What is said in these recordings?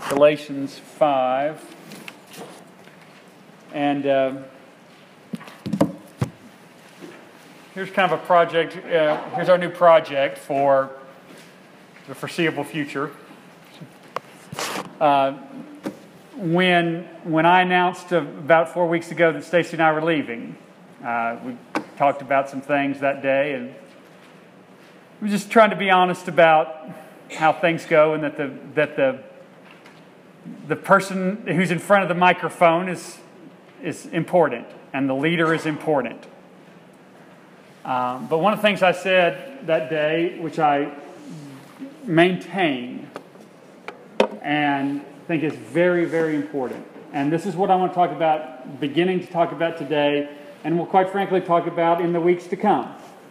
Galatians 5. And here's kind of a project. Here's our new project for the foreseeable future. When I announced about 4 weeks ago that Stacy and I were leaving, we talked about some things that day, and we were just trying to be honest about how things go, and that the person who's in front of the microphone is important, and the leader is important. But one of the things I said that day, which I maintain and think is very, very important, and this is what I want to talk about, beginning to talk about today, and we'll quite frankly talk about in the weeks to come.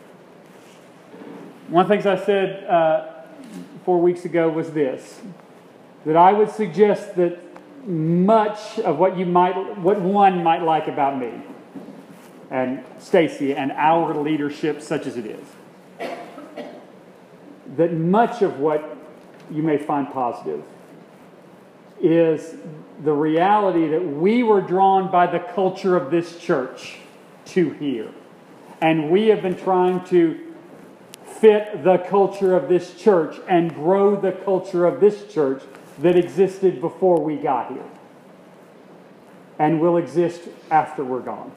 One of the things I said 4 weeks ago was this, that I would suggest that much of what one might like about me and Stacy and our leadership, such as it is, that much of what you may find positive is the reality that we were drawn by the culture of this church to here. And we have been trying to fit the culture of this church and grow the culture of this church that existed before we got here and will exist after we're gone.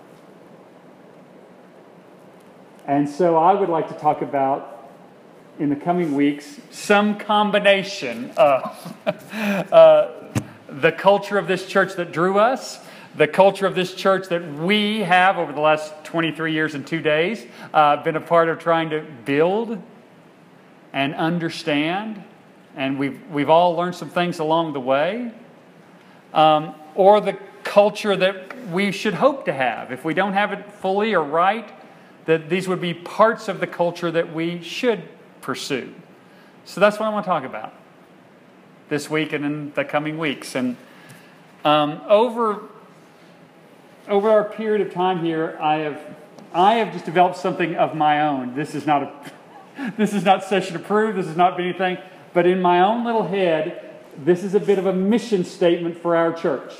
And so I would like to talk about, in the coming weeks, some combination of the culture of this church that drew us, the culture of this church that we have over the last 23 years and 2 days been a part of trying to build and understand, and we've all learned some things along the way, or the culture that we should hope to have. If we don't have it fully or right, that these would be parts of the culture that we should pursue. So that's what I want to talk about this week and in the coming weeks. And over our period of time here, I have just developed something of my own. This is not session approved. This is not anything. But in my own little head, this is a bit of a mission statement for our church.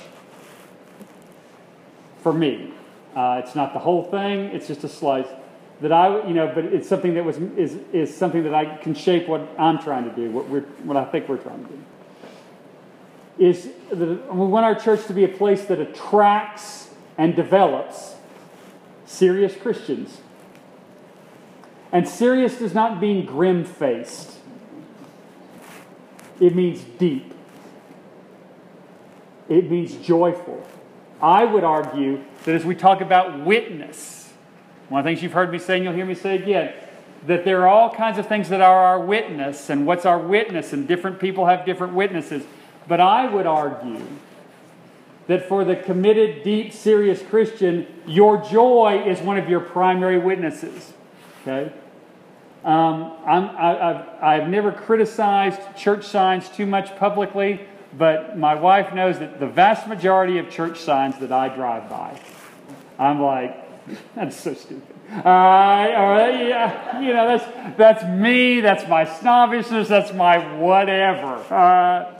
For me, it's not the whole thing. It's just a slice that but it's something that is something that I can shape what I'm trying to do. What I think we're trying to do is that we want our church to be a place that attracts and develops serious Christians. And serious does not mean grim-faced. It means deep. It means joyful. I would argue that as we talk about witness, one of the things you've heard me say, and you'll hear me say again, that there are all kinds of things that are our witness, and what's our witness, and different people have different witnesses. But I would argue that for the committed, deep, serious Christian, your joy is one of your primary witnesses. Okay? I've never criticized church signs too much publicly, but my wife knows that the vast majority of church signs that I drive by, I'm like, that's so stupid. That's me. That's my snobbishness. That's my whatever.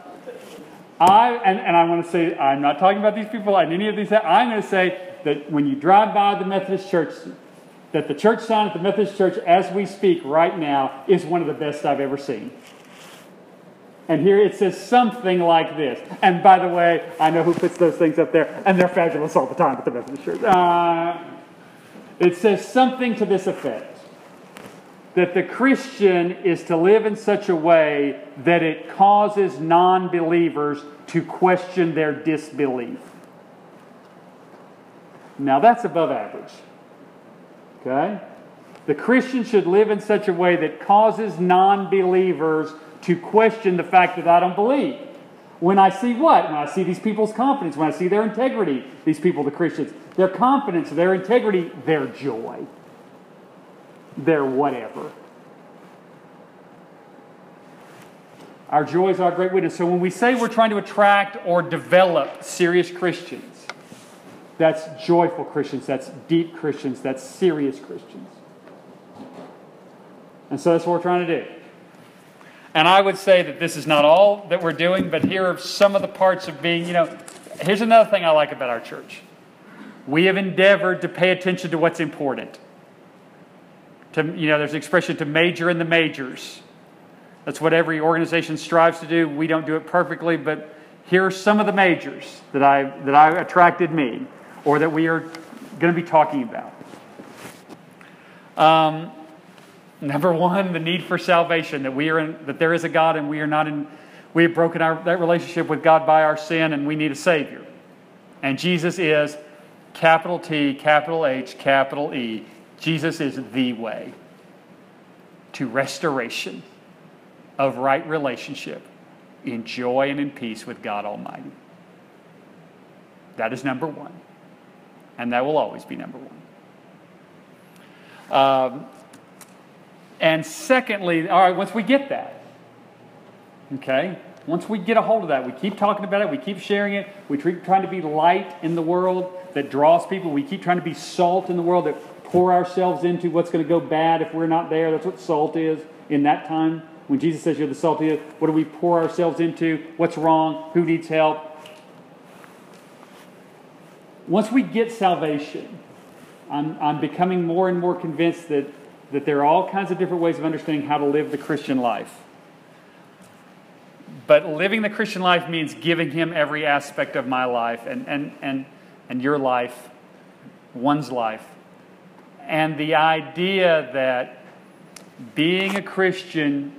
I want to say, I'm not talking about these people and any of these. I'm going to say that when you drive by the Methodist Church, that the church sign at the Methodist Church, as we speak right now, is one of the best I've ever seen. And here it says something like this. And by the way, I know who puts those things up there, and they're fabulous all the time at the Methodist Church. It says something to this effect, that the Christian is to live in such a way that it causes non-believers to question their disbelief. Now that's above average. Okay? The Christian should live in such a way that causes non-believers to question the fact that I don't believe. When I see what? When I see these people's confidence, when I see their integrity, these people, the Christians, their confidence, their integrity, their joy, their whatever. Our joy is our great witness. So when we say we're trying to attract or develop serious Christians, that's joyful Christians, that's deep Christians, that's serious Christians. And so that's what we're trying to do. And I would say that this is not all that we're doing, but here are some of the parts of being, here's another thing I like about our church. We have endeavored to pay attention to what's important. There's an expression to major in the majors. That's what every organization strives to do. We don't do it perfectly, but here are some of the majors that I attracted me, or that we are going to be talking about. Number one, the need for salvation, that there is a God and we have broken that relationship with God by our sin, and we need a Savior. And Jesus is capital T, capital H, capital E. Jesus is the way to restoration of right relationship in joy and in peace with God Almighty. That is number one. And that will always be number one. And secondly, all right, once we get that, okay, once we get a hold of that, we keep talking about it, we keep sharing it, we keep trying to be light in the world that draws people, we keep trying to be salt in the world that pour ourselves into what's going to go bad if we're not there. That's what salt is in that time. When Jesus says you're the salt of the earth, what do we pour ourselves into? What's wrong? Who needs help? Once we get salvation, I'm becoming more and more convinced that there are all kinds of different ways of understanding how to live the Christian life. But living the Christian life means giving Him every aspect of my life and your life, one's life. And the idea that being a Christian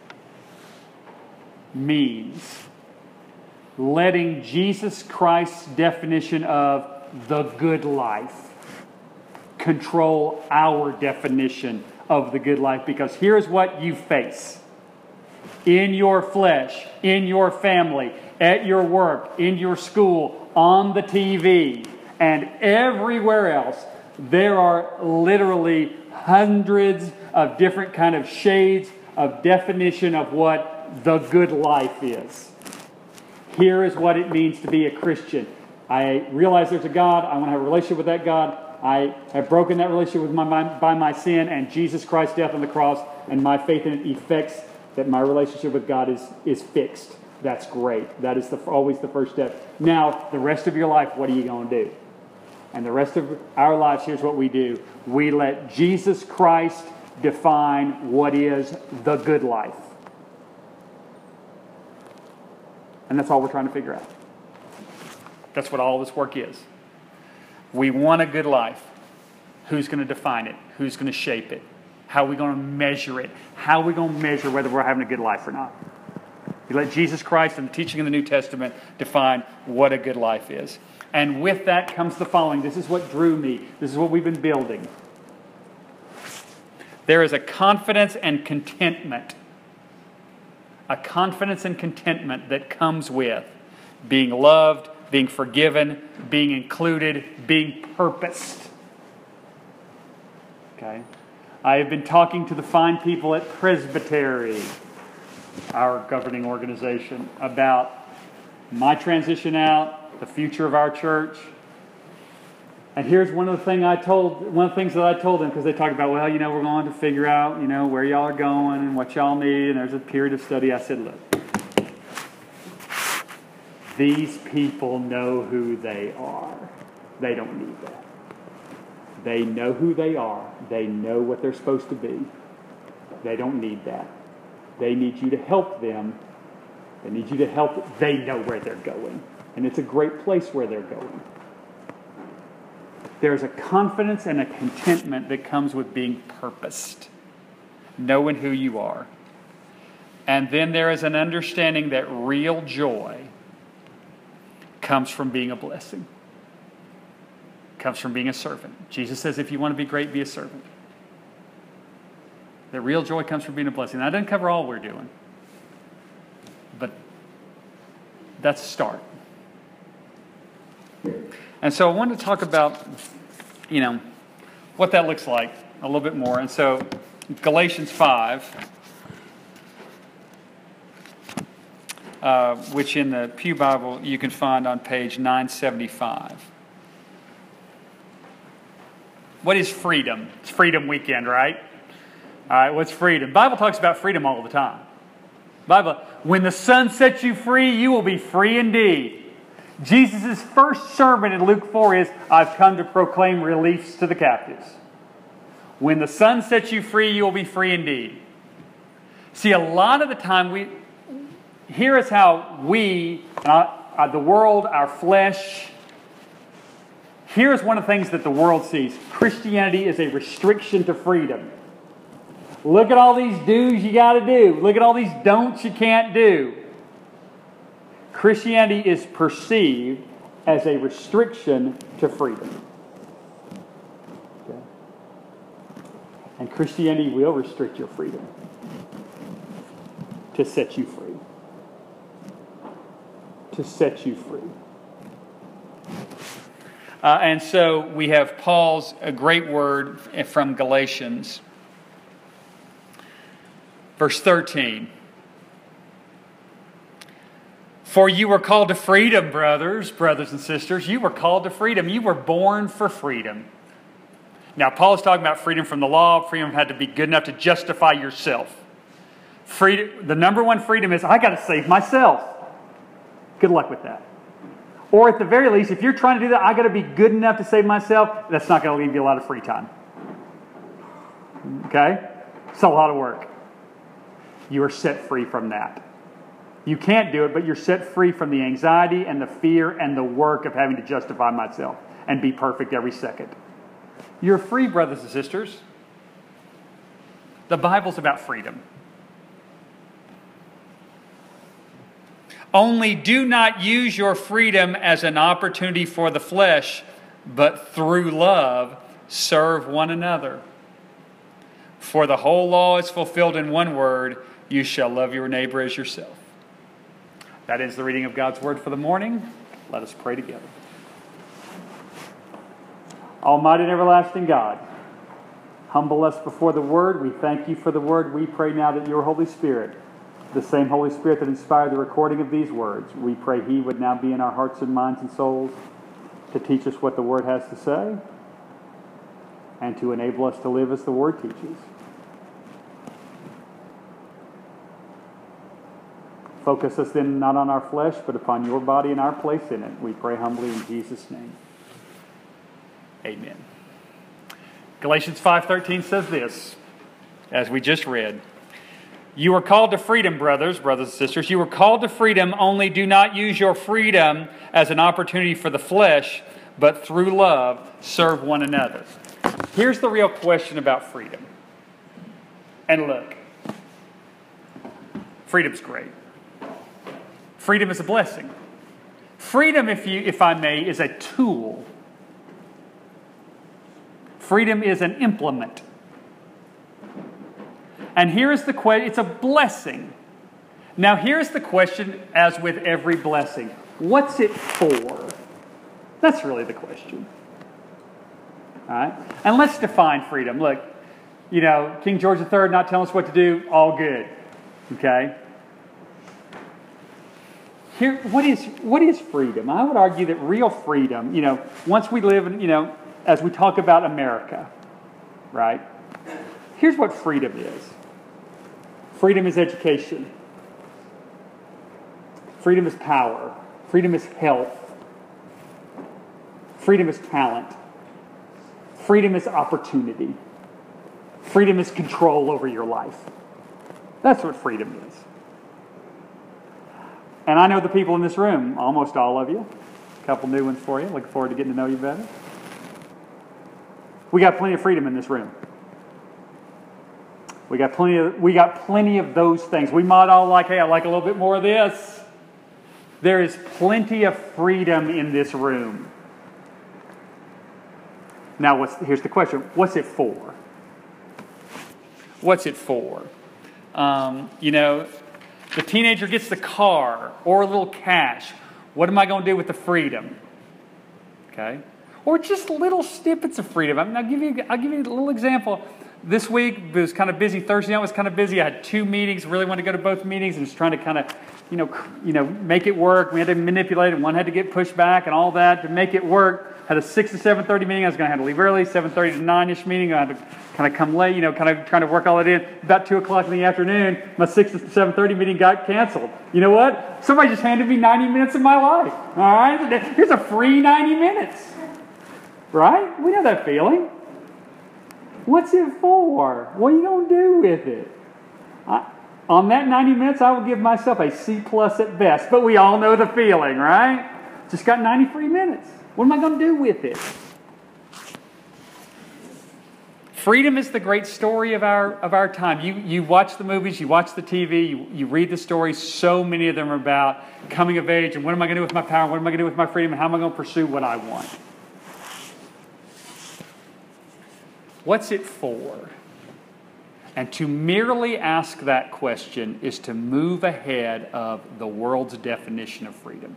means letting Jesus Christ's definition of the good life control our definition of the good life. Because here's what you face. In your flesh, in your family, at your work, in your school, on the TV, and everywhere else, there are literally hundreds of different kind of shades of definition of what the good life is. Here is what it means to be a Christian. I realize there's a God. I want to have a relationship with that God. I have broken that relationship by my sin, and Jesus Christ's death on the cross and my faith in it effects that my relationship with God is fixed. That's great. That is always the first step. Now, the rest of your life, what are you going to do? And the rest of our lives, here's what we do. We let Jesus Christ define what is the good life. And that's all we're trying to figure out. That's what all this work is. We want a good life. Who's going to define it? Who's going to shape it? How are we going to measure it? How are we going to measure whether we're having a good life or not? You let Jesus Christ and the teaching of the New Testament define what a good life is. And with that comes the following. This is what drew me. This is what we've been building. There is a confidence and contentment. A confidence and contentment that comes with being loved, being forgiven, being included, being purposed. Okay? I have been talking to the fine people at Presbytery, our governing organization, about my transition out, the future of our church. And here's one of the things that I told them, because they talk about, we're going to figure out, where y'all are going and what y'all need, and there's a period of study. I said, look, these people know who they are. They don't need that. They know who they are. They know what they're supposed to be. They don't need that. They need you to help them. They need you to help. They know where they're going. And it's a great place where they're going. There's a confidence and a contentment that comes with being purposed, knowing who you are. And then there is an understanding that real joy comes from being a blessing. Comes from being a servant. Jesus says, if you want to be great, be a servant. The real joy comes from being a blessing. Now, that doesn't cover all we're doing, but that's a start. And so I wanted to talk about, what that looks like a little bit more. And so Galatians 5, which in the Pew Bible you can find on page 975. What is freedom? It's Freedom Weekend, right? All right, what's freedom? The Bible talks about freedom all the time. Bible, when the Son sets you free, you will be free indeed. Jesus' first sermon in Luke 4 is, I've come to proclaim release to the captives. When the Son sets you free, you will be free indeed. See, a lot of the time, here is how we, the world, our flesh, here's one of the things that the world sees. Christianity is a restriction to freedom. Look at all these do's you got to do. Look at all these don'ts you can't do. Christianity is perceived as a restriction to freedom. Okay? And Christianity will restrict your freedom to set you free. To set you free. And so we have Paul's a great word from Galatians. Verse 13. For you were called to freedom, brothers and sisters. You were called to freedom. You were born for freedom. Now, Paul is talking about freedom from the law. Freedom had to be good enough to justify yourself. Freedom, the number one freedom is, I got to save myself. Good luck with that. Or at the very least, if you're trying to do that, I got to be good enough to save myself. That's not going to leave you a lot of free time. Okay? It's a lot of work. You are set free from that. You can't do it, but you're set free from the anxiety and the fear and the work of having to justify myself and be perfect every second. You're free, brothers and sisters. The Bible's about freedom. Only do not use your freedom as an opportunity for the flesh, but through love serve one another. For the whole law is fulfilled in one word, you shall love your neighbor as yourself. That is the reading of God's word for the morning. Let us pray together. Almighty and everlasting God, humble us before the word. We thank you for the word. We pray now that your Holy Spirit, the same Holy Spirit that inspired the recording of these words, we pray He would now be in our hearts and minds and souls to teach us what the Word has to say and to enable us to live as the Word teaches. Focus us then not on our flesh, but upon your body and our place in it. We pray humbly in Jesus' name. Amen. Galatians 5:13 says this, as we just read. You are called to freedom, brothers and sisters. You are called to freedom, only do not use your freedom as an opportunity for the flesh, but through love serve one another. Here's the real question about freedom. And look, freedom's great. Freedom is a blessing. Freedom, if I may, is a tool. Freedom is an implement. And here's the question, it's a blessing. Now here's the question, as with every blessing. What's it for? That's really the question. All right? And let's define freedom. Look, King George III not telling us what to do, all good. Okay? Here, what is freedom? I would argue that real freedom, once we live in, as we talk about America, right? Here's what freedom is. Freedom is education. Freedom is power. Freedom is health. Freedom is talent. Freedom is opportunity. Freedom is control over your life. That's what freedom is. And I know the people in this room, almost all of you. A couple new ones for you. Looking forward to getting to know you better. We got plenty of freedom in this room. We got plenty of those things. We might all like, hey, I like a little bit more of this. There is plenty of freedom in this room. Now, here's the question. What's it for? What's it for? The teenager gets the car or a little cash. What am I going to do with the freedom? Okay? Or just little snippets of freedom. I'll give you a little example. this week it was kind of busy. Thursday night was kind of busy. I had 2 meetings. Really wanted to go to both meetings and was trying to kind of, make it work. We had to manipulate it. One had to get pushed back and all that to make it work. Had a 6 to 7:30 meeting. I was going to have to leave early. 7:30 to 9-ish meeting. I had to kind of come late. Kind of trying to work all that in. About 2 o'clock in the afternoon, my 6 to 7:30 meeting got canceled. You know what? Somebody just handed me 90 minutes of my life. All right, here's a free 90 minutes. Right? We know that feeling. What's it for? What are you going to do with it? On that 90 minutes, I will give myself a C+ at best. But we all know the feeling, right? Just got 90 free minutes. What am I going to do with it? Freedom is the great story of our time. You watch the movies, you watch the TV, you read the stories. So many of them are about coming of age and what am I going to do with my power? What am I going to do with my freedom? And how am I going to pursue what I want? What's it for? And to merely ask that question is to move ahead of the world's definition of freedom.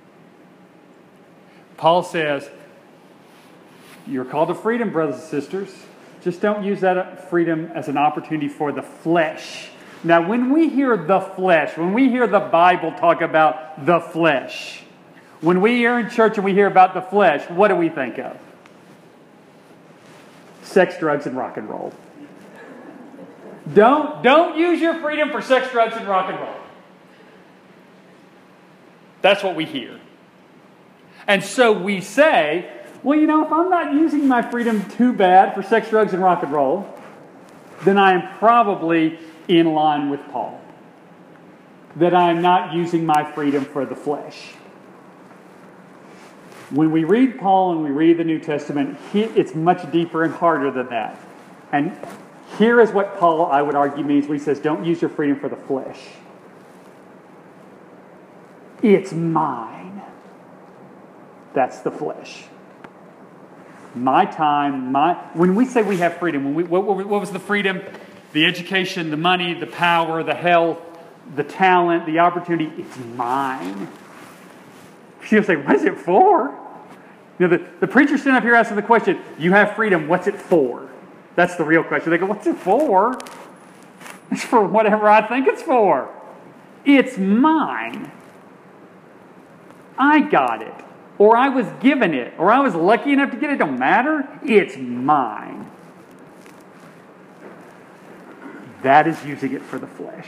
Paul says, you're called to freedom, brothers and sisters. Just don't use that freedom as an opportunity for the flesh. Now, when we hear the flesh, when we hear the Bible talk about the flesh, when we are in church and we hear about the flesh, what do we think of? Sex, drugs, and rock and roll. Don't use your freedom for sex, drugs, and rock and roll. That's what we hear. And so we say, well, if I'm not using my freedom too bad for sex, drugs, and rock and roll, then I am probably in line with Paul. That I am not using my freedom for the flesh. When we read Paul and we read the New Testament, it's much deeper and harder than that. And here is what Paul, I would argue, means when he says, don't use your freedom for the flesh. It's mine. That's the flesh. My time, when we say we have freedom, what was the freedom? The education, the money, the power, the health, the talent, the opportunity. It's mine. She'll say, what is it for? The preacher standing up here asking the question, you have freedom, what's it for? That's the real question. They go, what's it for? It's for whatever I think it's for. It's mine. I got it. Or I was given it. Or I was lucky enough to get it. Don't matter. It's mine. That is using it for the flesh.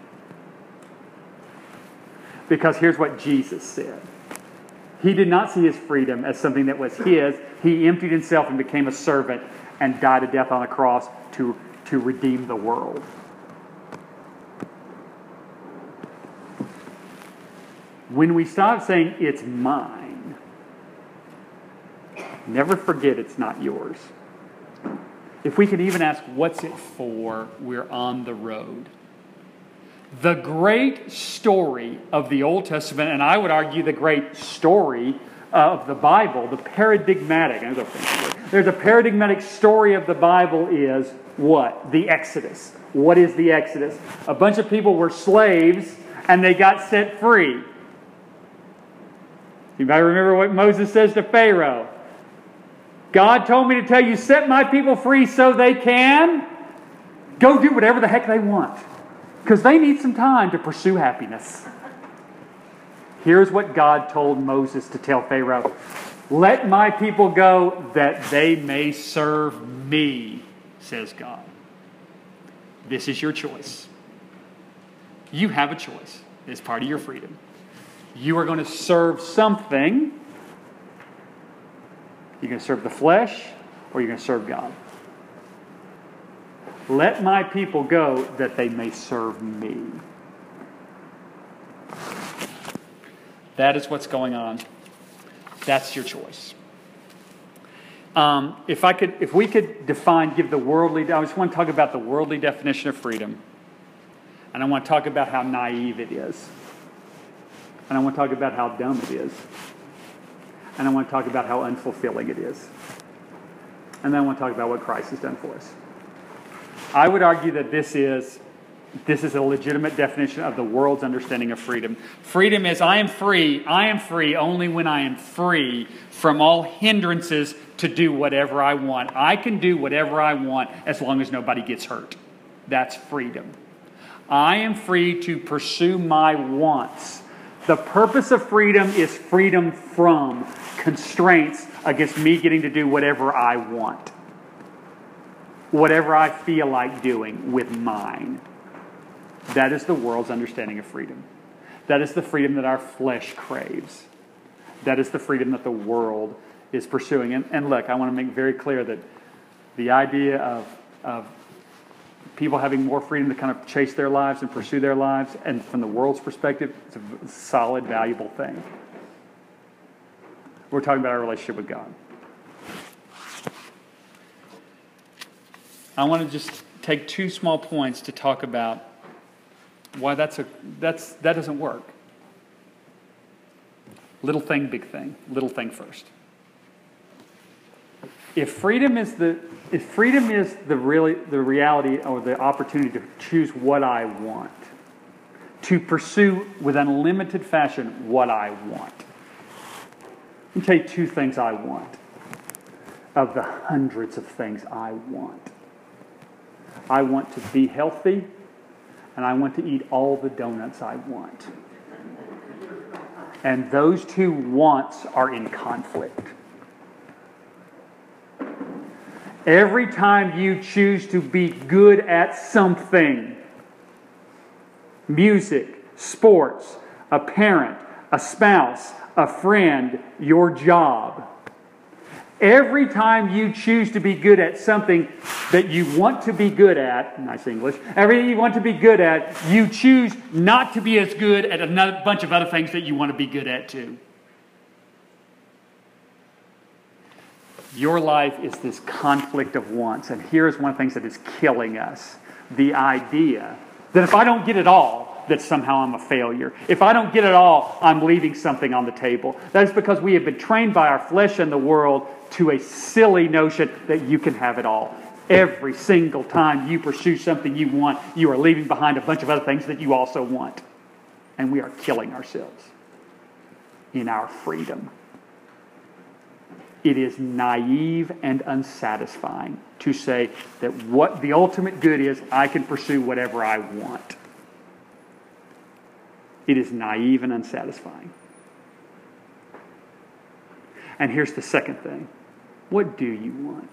Because here's what Jesus said. He did not see his freedom as something that was his. He emptied himself and became a servant and died a death on a cross to redeem the world. When we stop saying, it's mine, never forget it's not yours. If we can even ask, what's it for, we're on the road. The great story of the Old Testament, and I would argue the great story of the Bible, the paradigmatic, there's a paradigmatic story of the Bible is what? The Exodus. What is the Exodus? A bunch of people were slaves and they got set free. You might remember what Moses says to Pharaoh. God told me to tell you, set my people free so they can go do whatever the heck they want. Because they need some time to pursue happiness. Here's what God told Moses to tell Pharaoh. Let my people go that they may serve me, says God. This is your choice. You have a choice. It's part of your freedom. You are going to serve something. You're going to serve the flesh or you're going to serve God. Let my people go that they may serve me. That is what's going on. That's your choice. If we could give the worldly, I just want to talk about the worldly definition of freedom. And I want to talk about how naive it is. And I want to talk about how dumb it is. And I want to talk about how unfulfilling it is. And then I want to talk about what Christ has done for us. I would argue that this is This is a legitimate definition of the world's understanding of freedom. Freedom is I am free. I am free only when I am free from all hindrances to do whatever I want. I can do whatever I want as long as nobody gets hurt. That's freedom. I am free to pursue my wants. The purpose of freedom is freedom from constraints against me getting to do whatever I want. Whatever I feel like doing with mine. That is the world's understanding of freedom. That is the freedom that our flesh craves. That is the freedom that the world is pursuing. And look, I want to make very clear that the idea of people having more freedom to kind of chase their lives and pursue their lives, and from the world's perspective, it's a solid, valuable thing. We're talking about our relationship with God. I want to just take two small points to talk about why that doesn't work. Little thing, big thing. Little thing first. If freedom is the reality or the opportunity to choose what I want, to pursue with unlimited fashion what I want. Let me tell you two things I want of the hundreds of things I want. I want to be healthy, and I want to eat all the donuts I want. And those two wants are in conflict. Every time you choose to be good at something, music, sports, a parent, a spouse, a friend, your job, every time you choose to be good at something that you want to be good at, nice English, everything you want to be good at, you choose not to be as good at another bunch of other things that you want to be good at too. Your life is this conflict of wants. And here's one of the things that is killing us. The idea that if I don't get it all, that somehow I'm a failure. If I don't get it all, I'm leaving something on the table. That is because we have been trained by our flesh and the world to a silly notion that you can have it all. Every single time you pursue something you want, you are leaving behind a bunch of other things that you also want. And we are killing ourselves in our freedom. It is naive and unsatisfying to say that what the ultimate good is, I can pursue whatever I want. It is naive and unsatisfying. And here's the second thing. What do you want?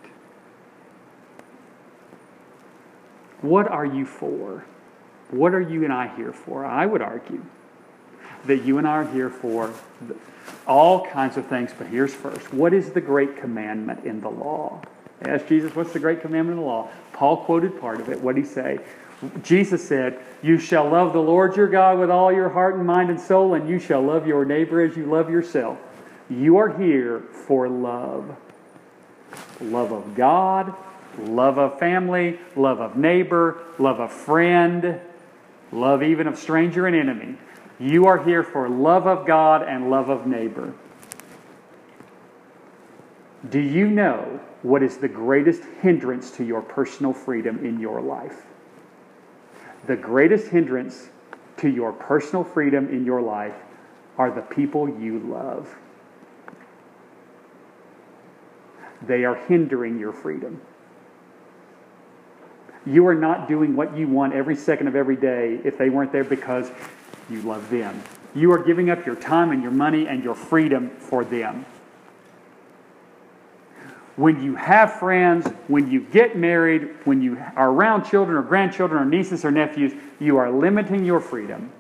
What are you for? What are you and I here for? I would argue that you and I are here for all kinds of things, but here's first. What is the great commandment in the law? I asked Jesus, what's the great commandment in the law? Paul quoted part of it. What did he say? Jesus said, you shall love the Lord your God with all your heart and mind and soul, and you shall love your neighbor as you love yourself. You are here for love. Love of God, love of family, love of neighbor, love of friend, love even of stranger and enemy. You are here for love of God and love of neighbor. Do you know what is the greatest hindrance to your personal freedom in your life? The greatest hindrance to your personal freedom in your life are the people you love. They are hindering your freedom. You are not doing what you want every second of every day if they weren't there because you love them. You are giving up your time and your money and your freedom for them. When you have friends, when you get married, when you are around children or grandchildren or nieces or nephews, you are limiting your freedom.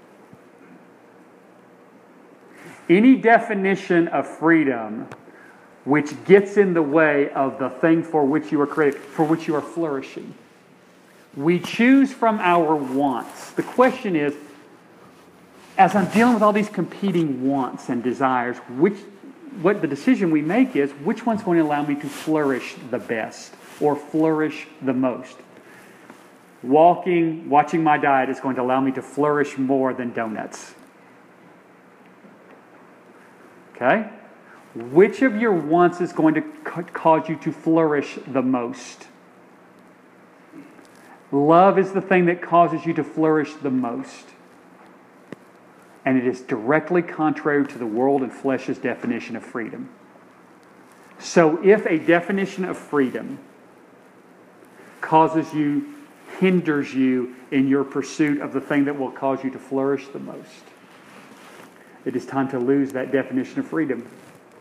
Any definition of freedom which gets in the way of the thing for which you are created, for which you are flourishing. We choose from our wants. The question is, as I'm dealing with all these competing wants and desires, what the decision we make is, which one's going to allow me to flourish the best or flourish the most? Watching my diet is going to allow me to flourish more than donuts. Okay? Which of your wants is going to cause you to flourish the most? Love is the thing that causes you to flourish the most. And it is directly contrary to the world and flesh's definition of freedom. So if a definition of freedom hinders you in your pursuit of the thing that will cause you to flourish the most, it is time to lose that definition of freedom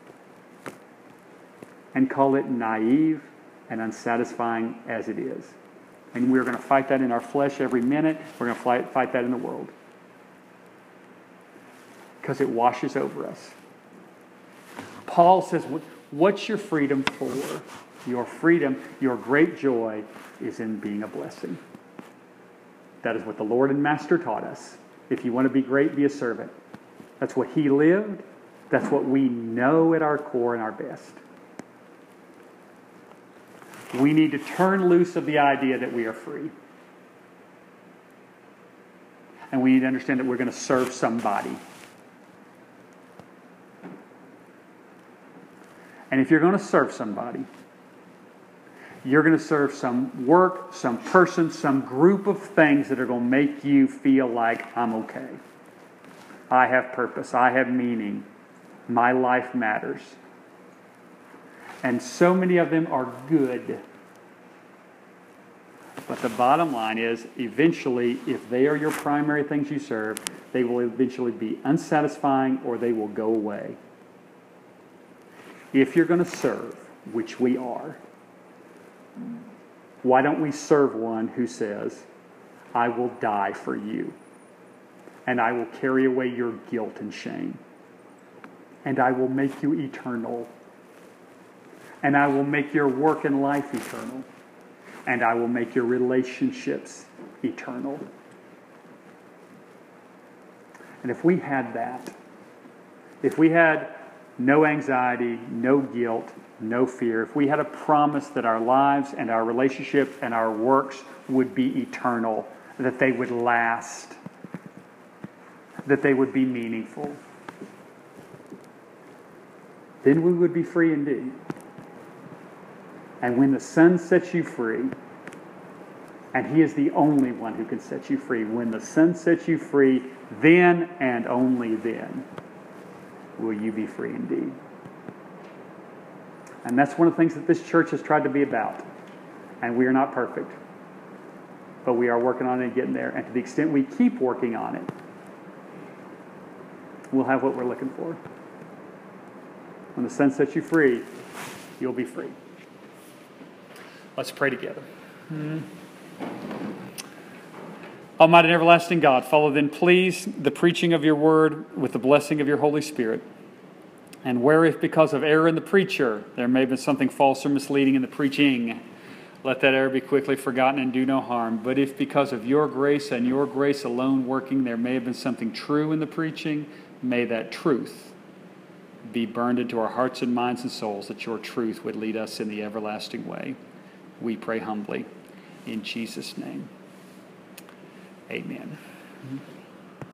and call it naive and unsatisfying as it is. And we're going to fight that in our flesh every minute. We're going to fight that in the world. Because it washes over us. Paul says, what's your freedom for? Your freedom, your great joy is in being a blessing. That is what the Lord and Master taught us. If you want to be great, be a servant. That's what He lived. That's what we know at our core and our best. We need to turn loose of the idea that we are free. And we need to understand that we're going to serve somebody. And if you're going to serve somebody, you're going to serve some work, some person, some group of things that are going to make you feel like I'm okay. I have purpose. I have meaning. My life matters. And so many of them are good. But the bottom line is, eventually, if they are your primary things you serve, they will eventually be unsatisfying or they will go away. If you're going to serve, which we are, why don't we serve one who says, I will die for you, and I will carry away your guilt and shame, and I will make you eternal, and I will make your work and life eternal, and I will make your relationships eternal. And if we had that, if we had no anxiety, no guilt, no fear, if we had a promise that our lives and our relationship and our works would be eternal, that they would last, that they would be meaningful, then we would be free indeed. And when the Son sets you free, and He is the only one who can set you free, when the Son sets you free, then and only then will you be free indeed. And that's one of the things that this church has tried to be about. And we are not perfect. But we are working on it and getting there. And to the extent we keep working on it, we'll have what we're looking for. When the Son sets you free, you'll be free. Let's pray together. Almighty and everlasting God, follow then, please, the preaching of your word with the blessing of your Holy Spirit. And where if because of error in the preacher, there may have been something false or misleading in the preaching, let that error be quickly forgotten and do no harm. But if because of your grace and your grace alone working, there may have been something true in the preaching, may that truth be burned into our hearts and minds and souls, that your truth would lead us in the everlasting way. We pray humbly in Jesus' name. Amen.